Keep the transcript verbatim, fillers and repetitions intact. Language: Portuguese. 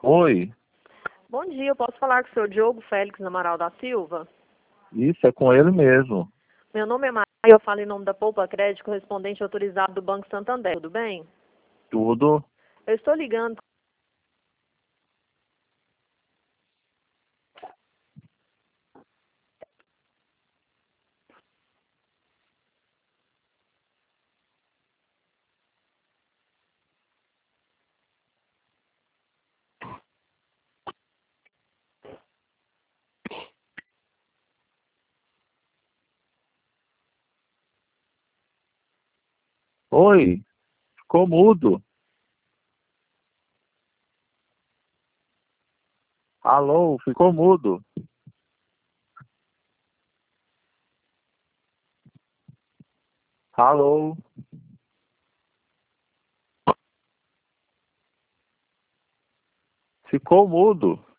Oi, Bom dia, eu posso falar com o senhor Diogo Félix Amaral da Silva? isso é com ele mesmo. Meu nome é Maria, eu falo em nome da Poupa Crédito, correspondente autorizado do Banco Santander, tudo bem? Tudo. Eu estou ligando. Oi, ficou mudo. Alô, ficou mudo. Alô, ficou mudo.